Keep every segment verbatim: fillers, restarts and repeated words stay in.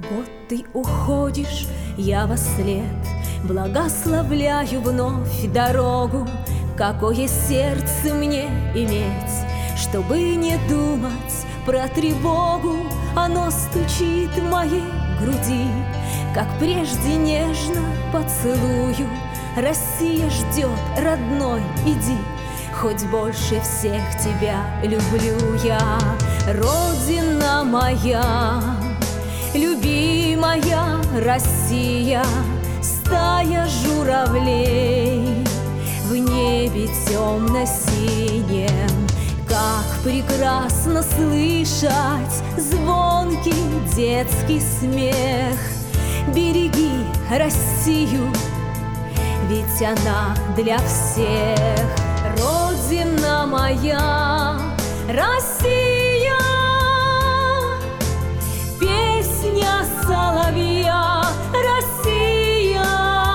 Вот ты уходишь, я во след благословляю вновь дорогу. Какое сердце мне иметь, чтобы не думать про тревогу? Оно стучит в моей груди, как прежде нежно поцелую. Россия ждет, родной, иди, хоть больше всех тебя люблю я. Родина моя, любимая Россия, стая журавлей в небе темно-синем. Как прекрасно слышать звонкий детский смех. Береги Россию, ведь она для всех. Родина моя, Россия, песня соловья, Россия,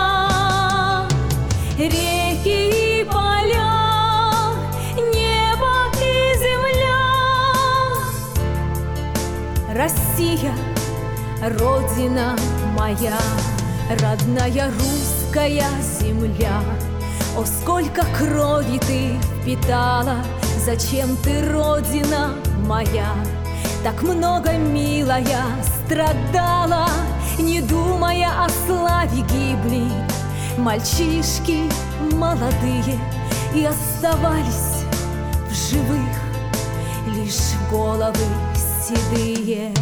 реки и поля, небо и земля. Россия, родина моя, родная русская земля. О, сколько крови ты впитала, зачем ты, родина моя, так много, милая, страдала? Не думая о славе гибли мальчишки молодые, и оставались в живых лишь головы седые.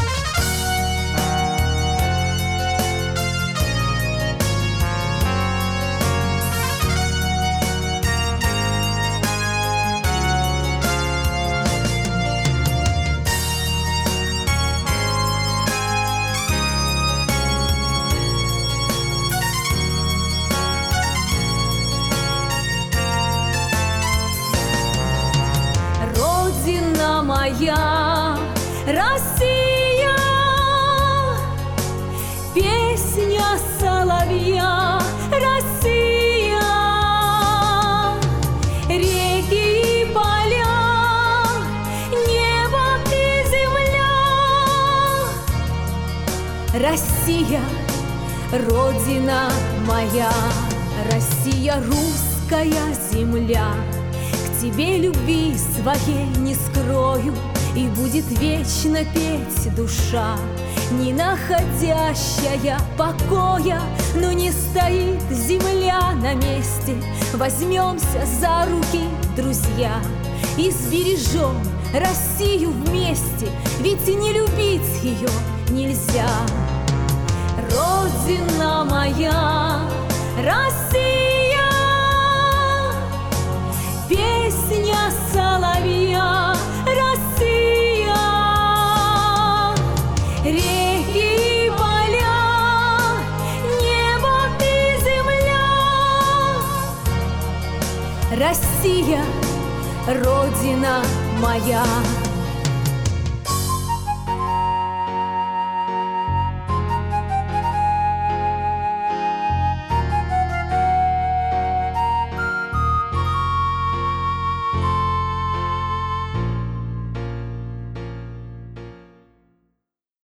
Родина моя, Россия, песня соловья, Россия, реки и поля, небо и земля. Россия, родина моя, Россия, русская земля. Тебе любви своей не скрою, и будет вечно петь душа, не находящая покоя. Но не стоит земля на месте, возьмемся за руки, друзья, и сбережем Россию вместе, ведь и не любить ее нельзя. Родина моя, Россия, песня соловья, Россия, реки и поля, небо и земля. Россия, родина моя.